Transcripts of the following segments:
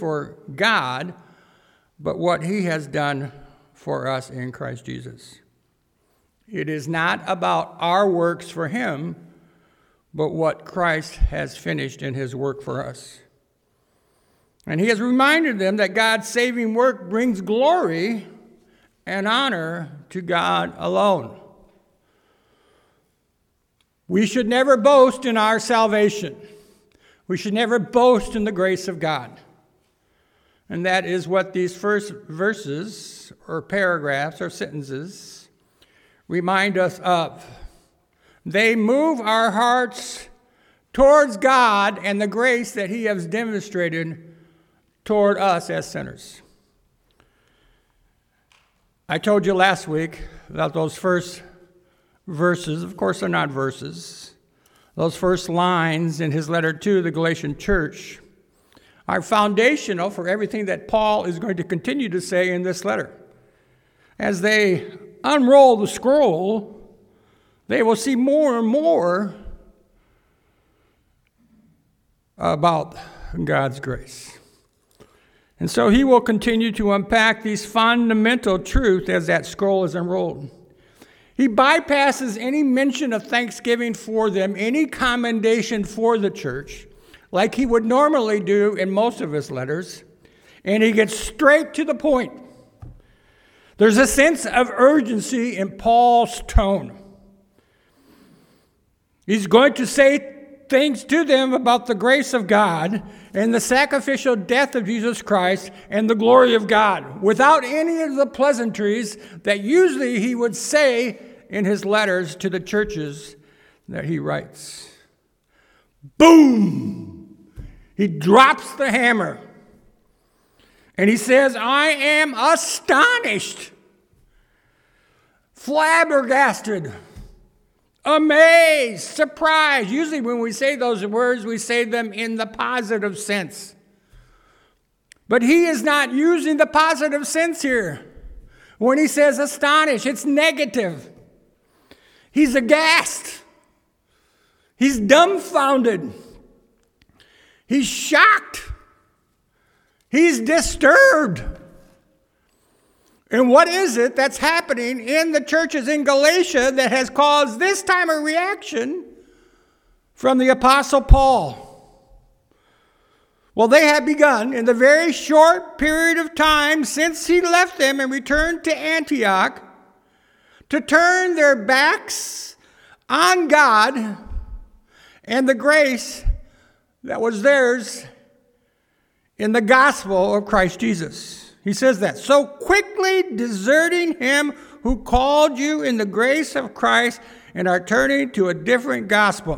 for God, but what he has done for us in Christ Jesus. It is not about our works for him, but what Christ has finished in his work for us. And he has reminded them that God's saving work brings glory and honor to God alone. We should never boast in our salvation. We should never boast in the grace of God. And that is what these first verses or paragraphs or sentences remind us of. They move our hearts towards God and the grace that he has demonstrated toward us as sinners. I told you last week about those first verses. Of course, they're not verses. Those first lines in his letter to the Galatian church are foundational for everything that Paul is going to continue to say in this letter. As they unroll the scroll, they will see more and more about God's grace. And so he will continue to unpack these fundamental truths as that scroll is unrolled. He bypasses any mention of thanksgiving for them, any commendation for the church, like he would normally do in most of his letters, and he gets straight to the point. There's a sense of urgency in Paul's tone. He's going to say things to them about the grace of God and the sacrificial death of Jesus Christ and the glory of God, without any of the pleasantries that usually he would say in his letters to the churches that he writes. Boom! He drops the hammer. And he says, I am astonished, flabbergasted, amazed, surprised. Usually when we say those words, we say them in the positive sense. But he is not using the positive sense here. When he says astonished, it's negative. He's aghast. He's dumbfounded. He's shocked. He's disturbed. And what is it that's happening in the churches in Galatia that has caused this time of reaction from the Apostle Paul? Well, they have begun in the very short period of time since he left them and returned to Antioch to turn their backs on God and the grace that was theirs in the gospel of Christ Jesus. He says that. So quickly deserting him who called you in the grace of Christ and are turning to a different gospel.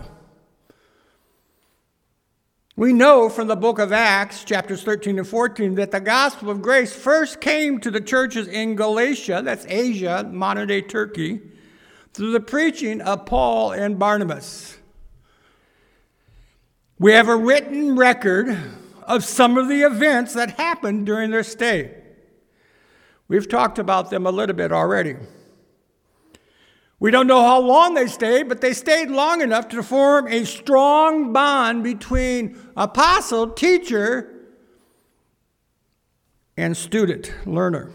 We know from the book of Acts, chapters 13 and 14, that the gospel of grace first came to the churches in Galatia, that's Asia, modern-day Turkey, through the preaching of Paul and Barnabas. We have a written record of some of the events that happened during their stay. We've talked about them a little bit already. We don't know how long they stayed, but they stayed long enough to form a strong bond between apostle, teacher, and student, learner.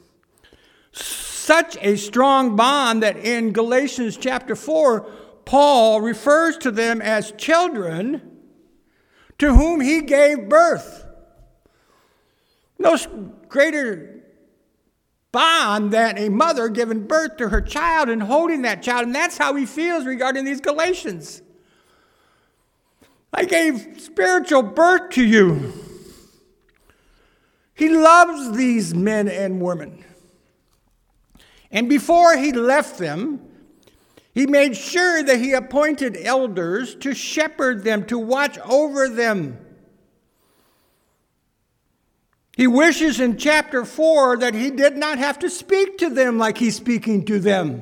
Such a strong bond that in Galatians chapter 4, Paul refers to them as children to whom he gave birth. No greater bond than a mother giving birth to her child and holding that child. And that's how he feels regarding these Galatians. I gave spiritual birth to you. He loves these men and women. And before he left them, he made sure that he appointed elders to shepherd them, to watch over them. He wishes in chapter 4 that he did not have to speak to them like he's speaking to them.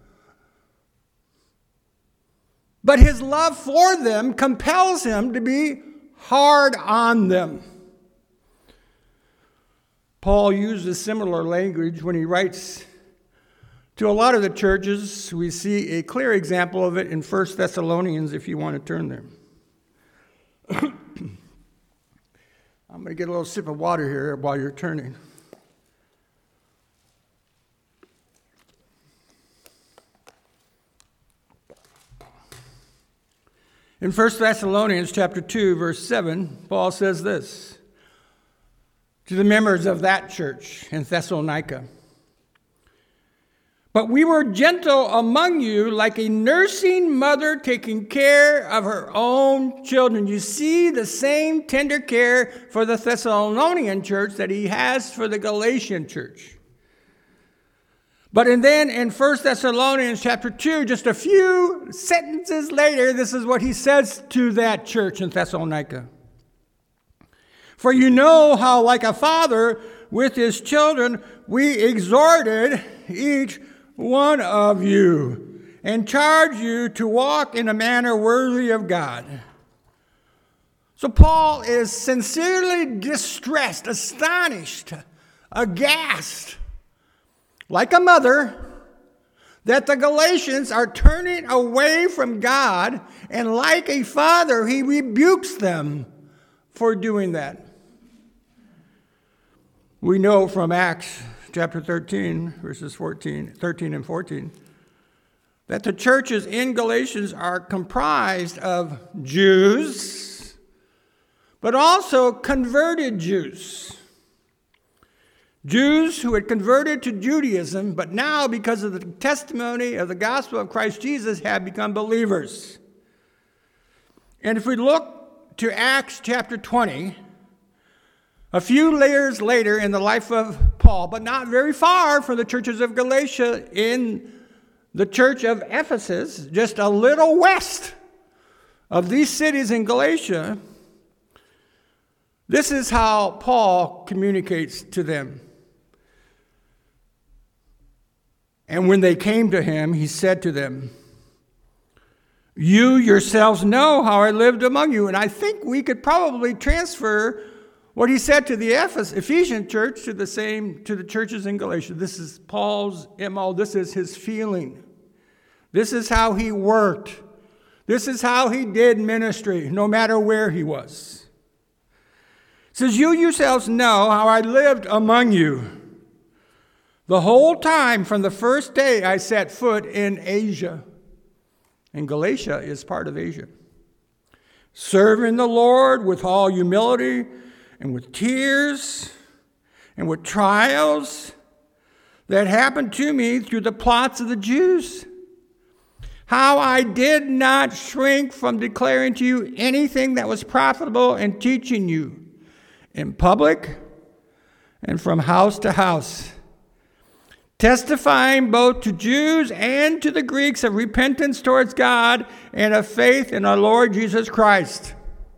But his love for them compels him to be hard on them. Paul uses similar language when he writes to a lot of the churches. We see a clear example of it in 1 Thessalonians, if you want to turn there. I'm going to get a little sip of water here while you're turning. In 1 Thessalonians chapter 2, verse 7, Paul says this to the members of that church in Thessalonica. But we were gentle among you, like a nursing mother taking care of her own children. You see the same tender care for the Thessalonian church that he has for the Galatian church. But then in 1 Thessalonians chapter 2, just a few sentences later, this is what he says to that church in Thessalonica. For you know how, like a father with his children, we exhorted each one of you and charge you to walk in a manner worthy of God. So Paul is sincerely distressed, astonished, aghast, like a mother, that the Galatians are turning away from God, and like a father, he rebukes them for doing that. We know from Acts chapter 13, verses 13 and 14, that the churches in Galatians are comprised of Jews, but also converted Jews. Jews who had converted to Judaism, but now, because of the testimony of the gospel of Christ Jesus, have become believers. And if we look to Acts chapter 20, a few years later in the life of Paul, but not very far from the churches of Galatia, in the church of Ephesus, just a little west of these cities in Galatia, this is how Paul communicates to them. And when they came to him, he said to them, you yourselves know how I lived among you. And I think we could probably transfer what he said to the Ephesian church to the churches in Galatia. This is Paul's MO. This is his feeling. This is how he worked. This is how he did ministry, no matter where he was. It says, you yourselves know how I lived among you the whole time from the first day I set foot in Asia. And Galatia is part of Asia. Serving the Lord with all humility and with tears and with trials that happened to me through the plots of the Jews. How I did not shrink from declaring to you anything that was profitable and teaching you in public and from house to house, testifying both to Jews and to the Greeks of repentance towards God and of faith in our Lord Jesus Christ.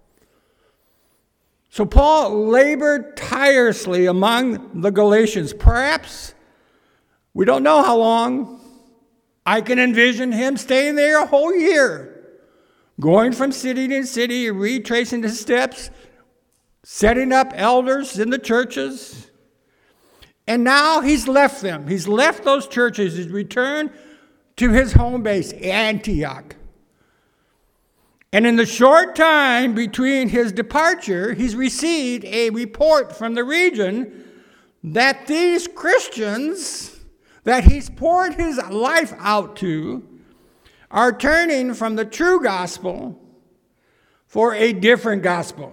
So Paul labored tirelessly among the Galatians. Perhaps, we don't know how long. I can envision him staying there a whole year, going from city to city, retracing his steps, setting up elders in the churches. And now he's left them. He's left those churches. He's returned to his home base, Antioch. And in the short time between his departure, he's received a report from the region that these Christians that he's poured his life out to are turning from the true gospel for a different gospel.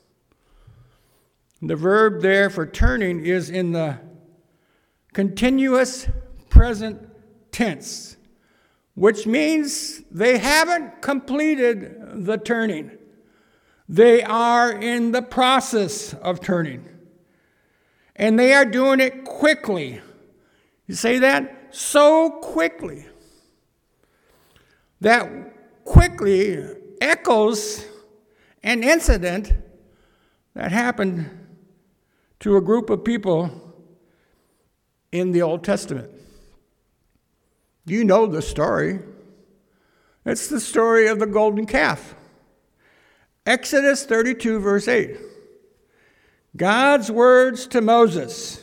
The verb there for turning is in the continuous present tense, which means they haven't completed the turning. They are in the process of turning. And they are doing it quickly. You say that? So quickly. That quickly echoes an incident that happened to a group of people in the Old Testament. You know the story. It's the story of the golden calf. Exodus 32, verse 8. God's words to Moses.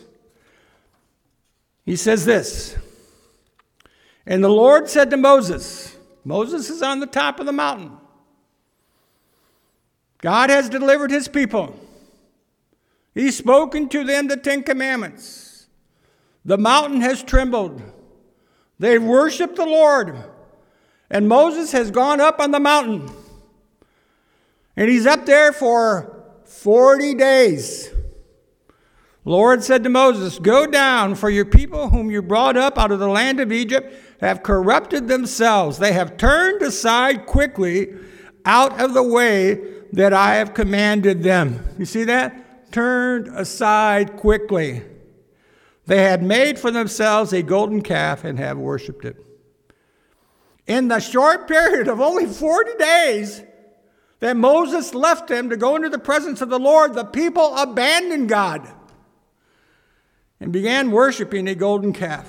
He says this, and the Lord said to Moses, Moses is on the top of the mountain. God has delivered his people. He's spoken to them the 10 Commandments. The mountain has trembled. They've worshiped the Lord. And Moses has gone up on the mountain. And he's up there for 40 days. The Lord said to Moses, "Go down, for your people whom you brought up out of the land of Egypt have corrupted themselves. They have turned aside quickly out of the way that I have commanded them." You see that? Turned aside quickly. They had made for themselves a golden calf and have worshipped it. In the short period of only 40 days that Moses left them to go into the presence of the Lord, the people abandoned God and began worshiping a golden calf.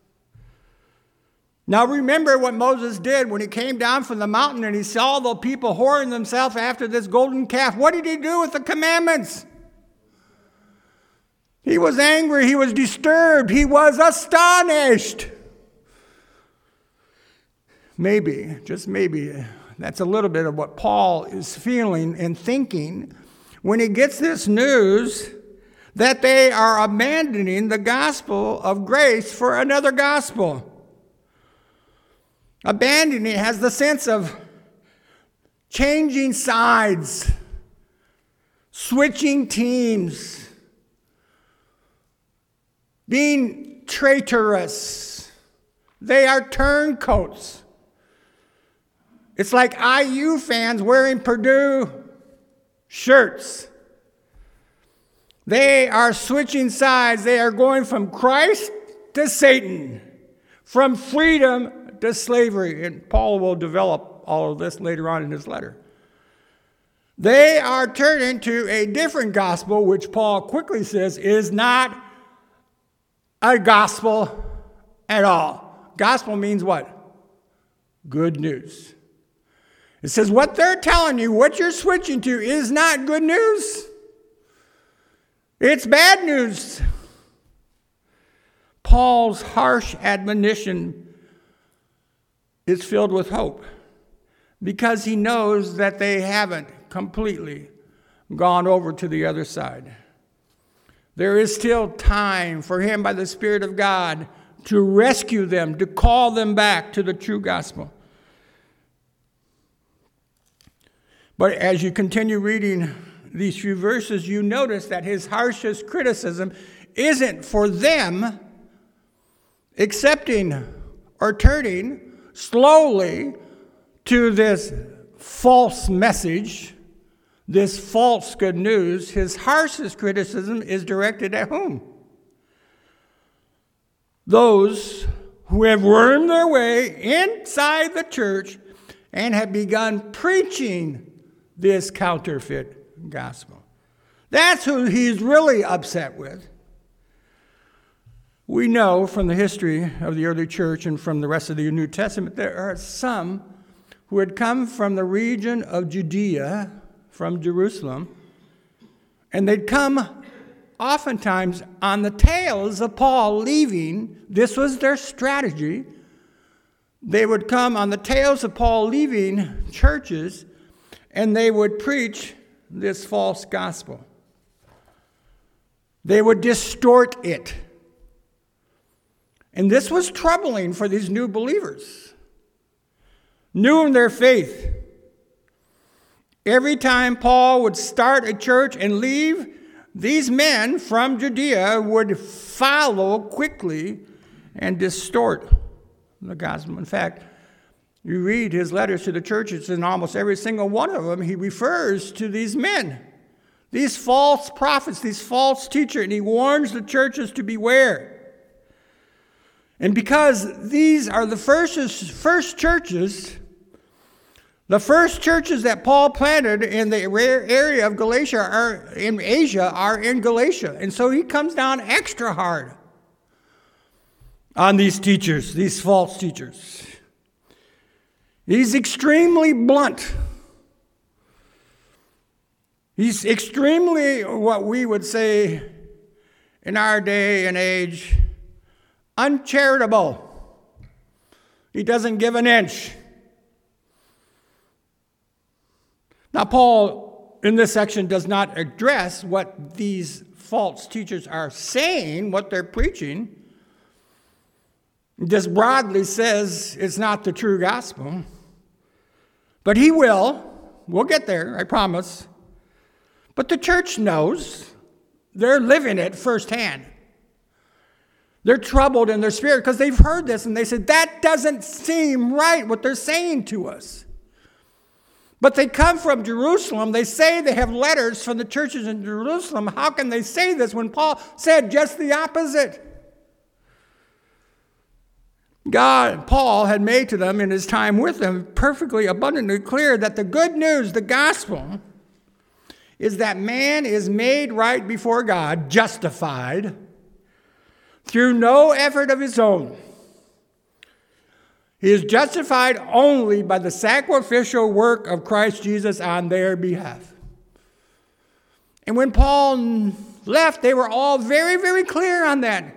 Now remember what Moses did when he came down from the mountain and he saw the people whoring themselves after this golden calf. What did he do with the commandments? He was angry. He was disturbed. He was astonished. Maybe, just maybe, that's a little bit of what Paul is feeling and thinking when he gets this news that they are abandoning the gospel of grace for another gospel. Abandoning has the sense of changing sides, switching teams, being traitorous. They are turncoats. It's like IU fans wearing Purdue shirts. They are switching sides. They are going from Christ to Satan, from freedom to slavery. And Paul will develop all of this later on in his letter. They are turning to a different gospel, which Paul quickly says is not a gospel at all. Gospel means what? Good news. It says what they're telling you, what you're switching to, is not good news. It's bad news. Paul's harsh admonition is filled with hope because he knows that they haven't completely gone over to the other side. There is still time for him by the Spirit of God to rescue them, to call them back to the true gospel. But as you continue reading these few verses, you notice that his harshest criticism isn't for them accepting or turning slowly to this false message, this false good news. His harshest criticism is directed at whom? Those who have wormed their way inside the church and have begun preaching this counterfeit gospel. That's who he's really upset with. We know from the history of the early church and from the rest of the New Testament, there are some who had come from the region of Judea, from Jerusalem, and they'd come oftentimes on the tails of Paul leaving. This was their strategy. They would come on the tails of Paul leaving churches, and they would preach this false gospel. They would distort it. And this was troubling for these new believers, new in their faith. Every time Paul would start a church and leave, these men from Judea would follow quickly and distort the gospel. In fact, you read his letters to the churches, and almost every single one of them, he refers to these men, these false prophets, these false teachers, and he warns the churches to beware. And because these are the first churches, the first churches that Paul planted in the area of Galatia are in Asia, are in Galatia. And so he comes down extra hard on these teachers, these false teachers. He's extremely blunt. He's extremely, what we would say in our day and age, uncharitable. He doesn't give an inch. Now, Paul, in this section, does not address what these false teachers are saying, what they're preaching, just broadly says it's not the true gospel. But he will. We'll get there, I promise. But the church knows. They're living it firsthand. They're troubled in their spirit because they've heard this and they said, that doesn't seem right what they're saying to us. But they come from Jerusalem. They say they have letters from the churches in Jerusalem. How can they say this when Paul said just the opposite? Paul had made to them in his time with them perfectly abundantly clear that the good news, the gospel, is that man is made right before God, justified, through no effort of his own. He is justified only by the sacrificial work of Christ Jesus on their behalf. And when Paul left, they were all very, very clear on that.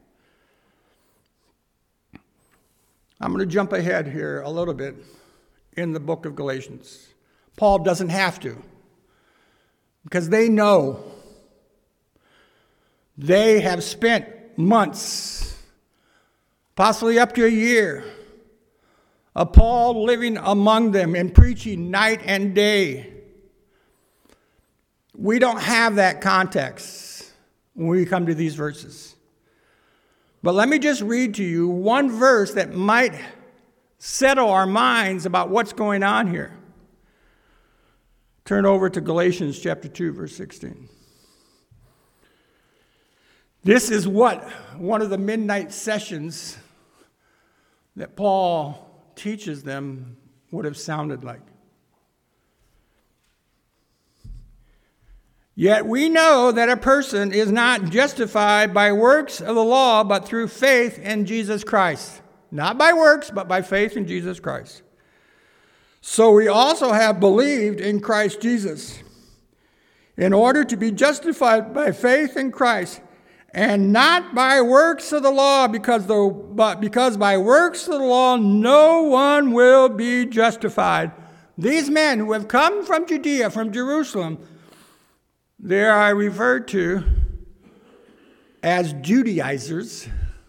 I'm going to jump ahead here a little bit in the book of Galatians. Paul doesn't have to, because they know. They have spent months, possibly up to a year, of Paul living among them and preaching night and day. We don't have that context when we come to these verses. But let me just read to you one verse that might settle our minds about what's going on here. Turn over to Galatians chapter 2, verse 16. This is what one of the midnight sessions that Paul teaches them would have sounded like. Yet we know that a person is not justified by works of the law, but through faith in Jesus Christ. Not by works, but by faith in Jesus Christ. So we also have believed in Christ Jesus, in order to be justified by faith in Christ, and not by works of the law, because by works of the law no one will be justified. These men who have come from Judea, from Jerusalem, they are referred to as Judaizers.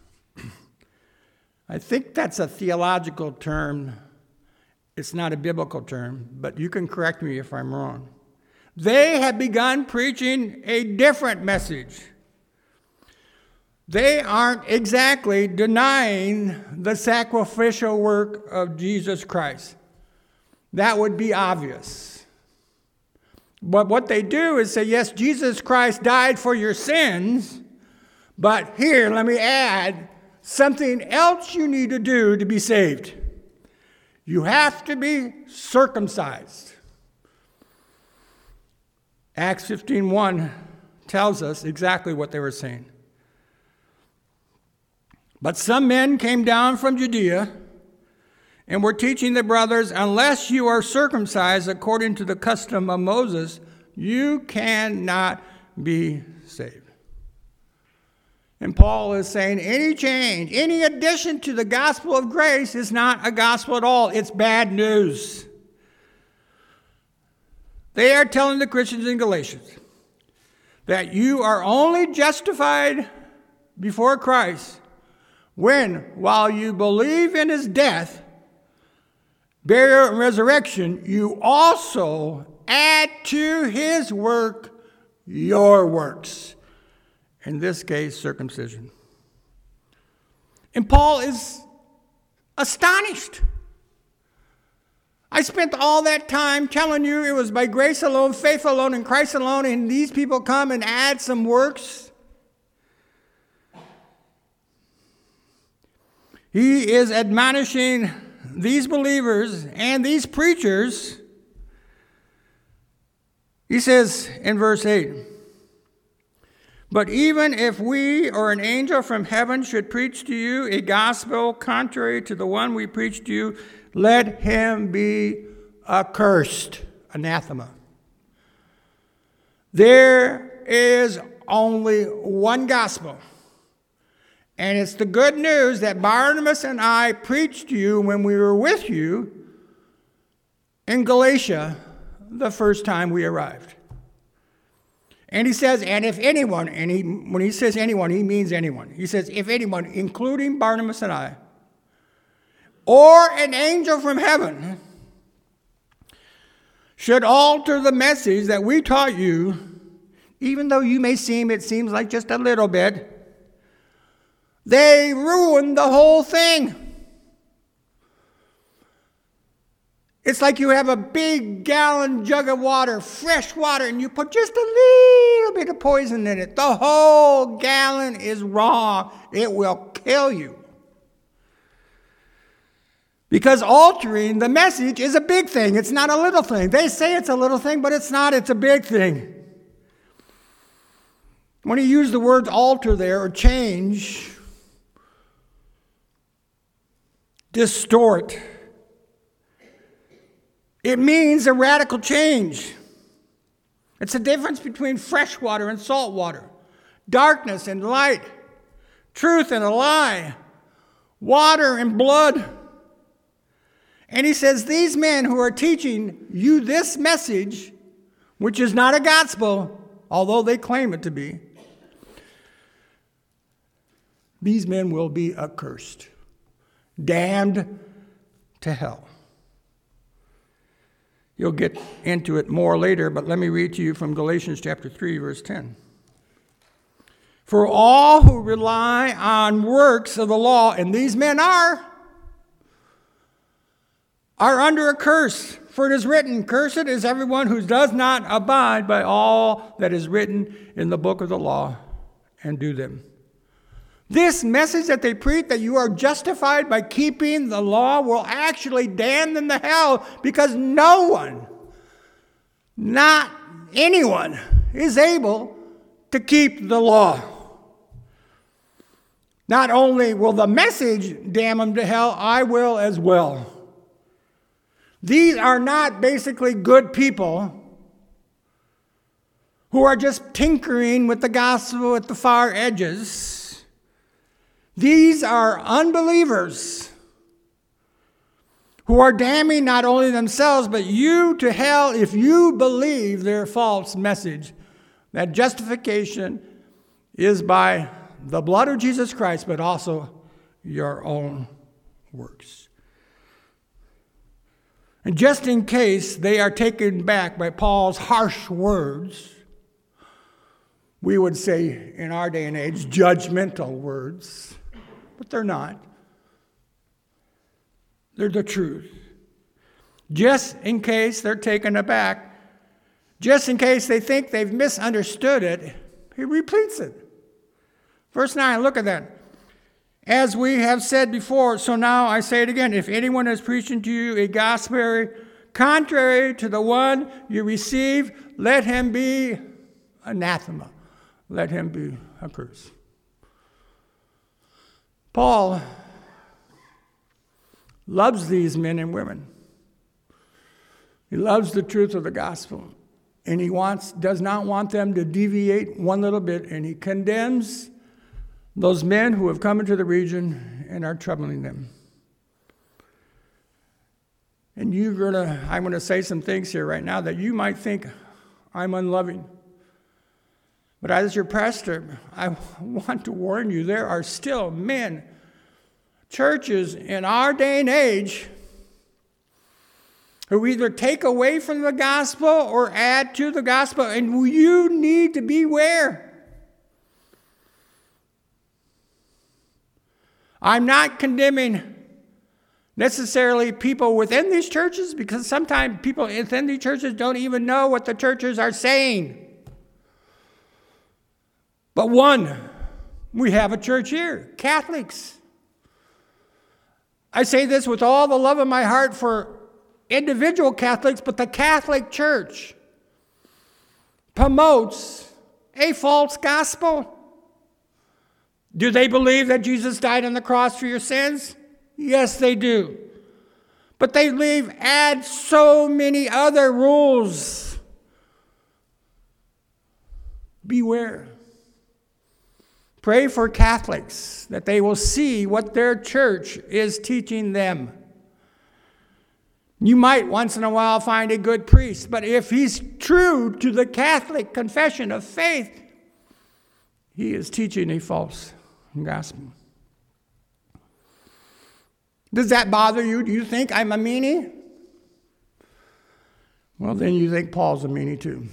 I think that's a theological term. It's not a biblical term, but you can correct me if I'm wrong. They have begun preaching a different message. They aren't exactly denying the sacrificial work of Jesus Christ. That would be obvious. But what they do is say, yes, Jesus Christ died for your sins, but here, let me add something else you need to do to be saved. You have to be circumcised. Acts 15:1 tells us exactly what they were saying. But some men came down from Judea and were teaching the brothers, unless you are circumcised according to the custom of Moses, you cannot be saved. And Paul is saying any change, any addition to the gospel of grace is not a gospel at all. It's bad news. They are telling the Christians in Galatians that you are only justified before Christ when, while you believe in his death, burial, and resurrection, you also add to his work your works. In this case, circumcision. And Paul is astonished. I spent all that time telling you it was by grace alone, faith alone, in Christ alone, and these people come and add some works. He is admonishing these believers and these preachers. He says in verse 8, but even if we or an angel from heaven should preach to you a gospel contrary to the one we preach to you, let him be accursed, anathema. There is only one gospel. And it's the good news that Barnabas and I preached to you when we were with you in Galatia the first time we arrived. And he says, and if anyone, when he says anyone, he means anyone. He says, if anyone, including Barnabas and I, or an angel from heaven, should alter the message that we taught you, even though it seems like just a little bit, they ruin the whole thing. It's like you have a big gallon jug of water, fresh water, and you put just a little bit of poison in it. The whole gallon is wrong. It will kill you. Because altering the message is a big thing. It's not a little thing. They say it's a little thing, but it's not. It's a big thing. When he used the word alter there, or change, distort, it means a radical change. It's the difference between fresh water and salt water, darkness and light, truth and a lie, water and blood. And he says, these men who are teaching you this message, which is not a gospel, although they claim it to be, these men will be accursed, damned to hell. You'll get into it more later, but let me read to you from Galatians chapter 3, verse 10. For all who rely on works of the law, and these men are under a curse. For it is written, cursed is everyone who does not abide by all that is written in the book of the law and do them. This message that they preach, that you are justified by keeping the law, will actually damn them to hell, because no one, not anyone, is able to keep the law. Not only will the message damn them to hell, I will as well. These are not basically good people who are just tinkering with the gospel at the far edges. These are unbelievers who are damning not only themselves, but you to hell if you believe their false message, that justification is by the blood of Jesus Christ, but also your own works. And just in case they are taken back by Paul's harsh words, we would say in our day and age, judgmental words, but they're not. They're the truth. Just in case they're taken aback, just in case they think they've misunderstood it, he repeats it. Verse 9, look at that. As we have said before, so now I say it again, if anyone is preaching to you a gospel contrary to the one you receive, let him be anathema. Let him be accursed. Paul loves these men and women. He loves the truth of the gospel. And he does not want them to deviate one little bit. And he condemns those men who have come into the region and are troubling them. And I'm going to say some things here right now that you might think I'm unloving. But as your pastor, I want to warn you, there are still men, churches in our day and age who either take away from the gospel or add to the gospel, and you need to beware. I'm not condemning necessarily people within these churches, because sometimes people within these churches don't even know what the churches are saying. But we have a church here, Catholics. I say this with all the love in my heart for individual Catholics, but the Catholic Church promotes a false gospel. Do they believe that Jesus died on the cross for your sins? Yes, they do. But they add so many other rules. Beware. Pray for Catholics that they will see what their church is teaching them. You might once in a while find a good priest, but if he's true to the Catholic confession of faith, he is teaching a false gospel. Does that bother you? Do you think I'm a meanie? Well, then you think Paul's a meanie too.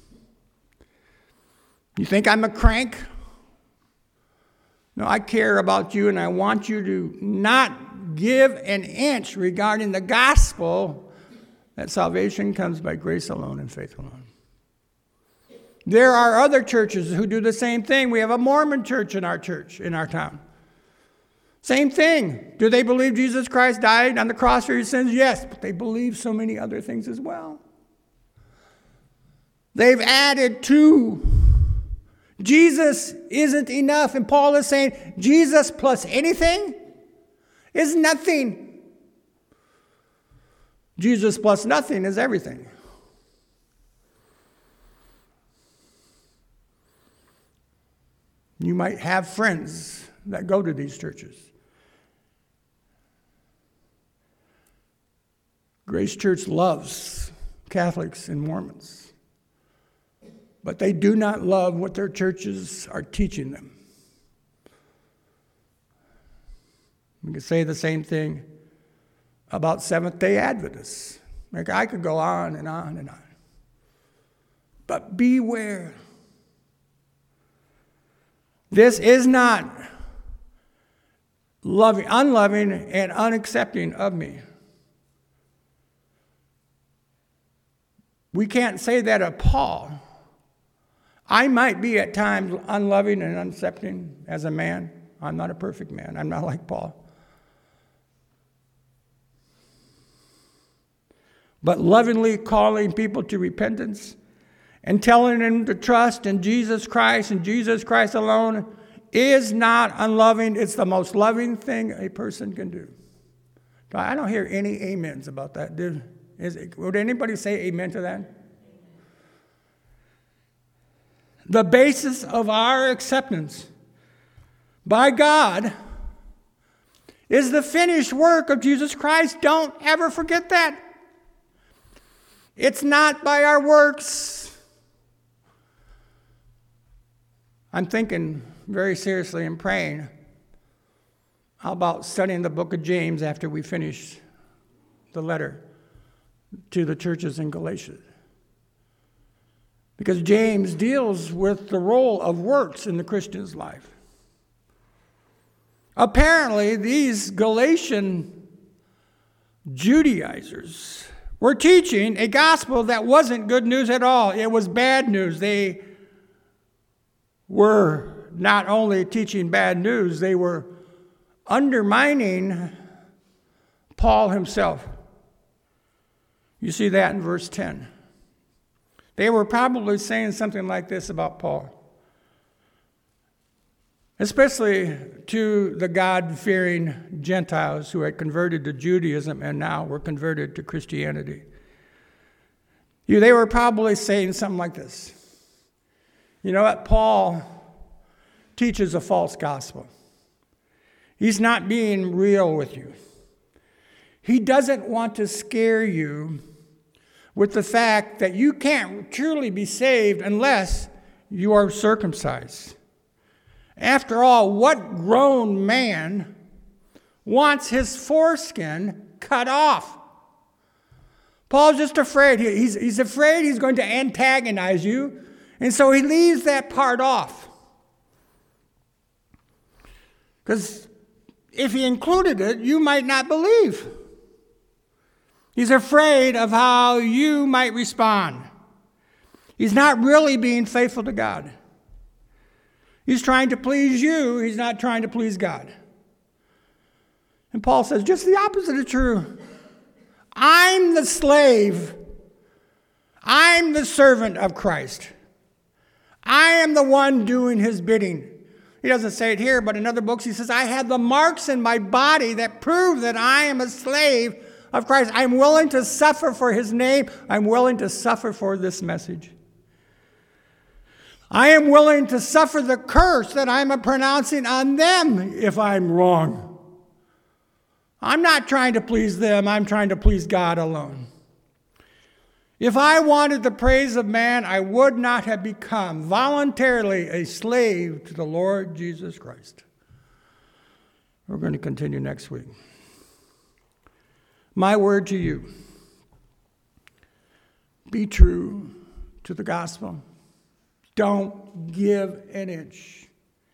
You think I'm a crank? No, I care about you, and I want you to not give an inch regarding the gospel that salvation comes by grace alone and faith alone. There are other churches who do the same thing. We have a Mormon church, in our town. Same thing. Do they believe Jesus Christ died on the cross for your sins? Yes, but they believe so many other things as well. They've added to. Jesus isn't enough. And Paul is saying Jesus plus anything is nothing. Jesus plus nothing is everything. You might have friends that go to these churches. Grace Church loves Catholics and Mormons, but they do not love what their churches are teaching them. We could say the same thing about Seventh-day Adventists. Like, I could go on and on and on. But beware. This is not unloving and unaccepting of me. We can't say that of Paul. I might be at times unloving and unaccepting as a man. I'm not a perfect man. I'm not like Paul. But lovingly calling people to repentance and telling them to trust in Jesus Christ and Jesus Christ alone is not unloving. It's the most loving thing a person can do. I don't hear any amens about that. Would anybody say amen to that? The basis of our acceptance by God is the finished work of Jesus Christ. Don't ever forget that. It's not by our works. I'm thinking very seriously and praying about studying the book of James after we finish the letter to the churches in Galatia. Because James deals with the role of works in the Christian's life. Apparently, these Galatian Judaizers were teaching a gospel that wasn't good news at all. It was bad news. They were not only teaching bad news, they were undermining Paul himself. You see that in verse 10. They were probably saying something like this about Paul, especially to the God-fearing Gentiles who had converted to Judaism and now were converted to Christianity. They were probably saying something like this. You know what? Paul teaches a false gospel. He's not being real with you. He doesn't want to scare you with the fact that you can't truly be saved unless you are circumcised. After all, what grown man wants his foreskin cut off? Paul's just afraid. He's afraid he's going to antagonize you, and so he leaves that part off. Because if he included it, you might not believe. He's afraid of how you might respond. He's not really being faithful to God. He's trying to please you. He's not trying to please God. And Paul says, just the opposite is true. I'm the slave. I'm the servant of Christ. I am the one doing his bidding. He doesn't say it here, but in other books he says, I have the marks in my body that prove that I am a slave of Christ. I'm willing to suffer for his name. I'm willing to suffer for this message. I am willing to suffer the curse that I'm pronouncing on them if I'm wrong. I'm not trying to please them. I'm trying to please God alone. If I wanted the praise of man, I would not have become voluntarily a slave to the Lord Jesus Christ. We're going to continue next week. My word to you, be true to the gospel. Don't give an inch.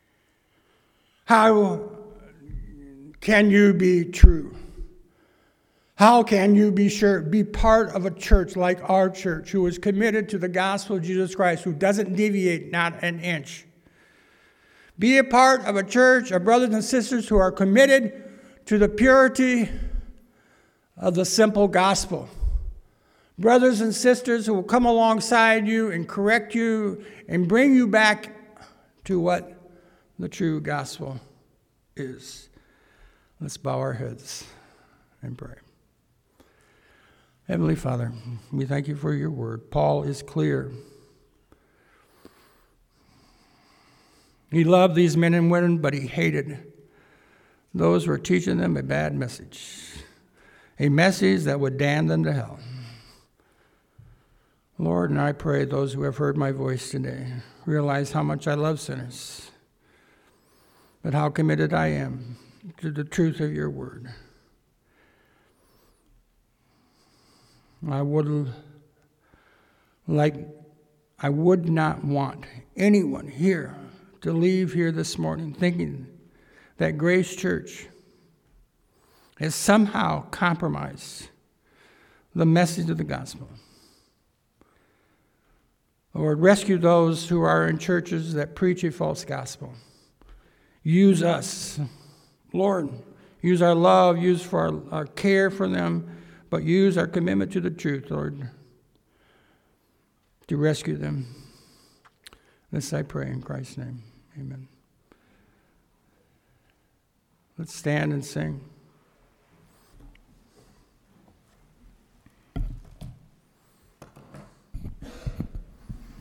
How can you be true? How can you be sure? Be part of a church like our church who is committed to the gospel of Jesus Christ, who doesn't deviate not an inch. Be a part of a church of brothers and sisters who are committed to the purity of the simple gospel. Brothers and sisters who will come alongside you and correct you and bring you back to what the true gospel is. Let's bow our heads and pray. Heavenly Father, we thank you for your word. Paul is clear. He loved these men and women, but he hated those who were teaching them a bad message. A message that would damn them to hell. Lord, and I pray those who have heard my voice today realize how much I love sinners, but how committed I am to the truth of your word. I would not want anyone here to leave here this morning thinking that Grace Church has somehow compromised the message of the gospel. Lord, rescue those who are in churches that preach a false gospel. Use us. Lord, use our love, use for our care for them, but use our commitment to the truth, Lord, to rescue them. This I pray in Christ's name. Amen. Let's stand and sing.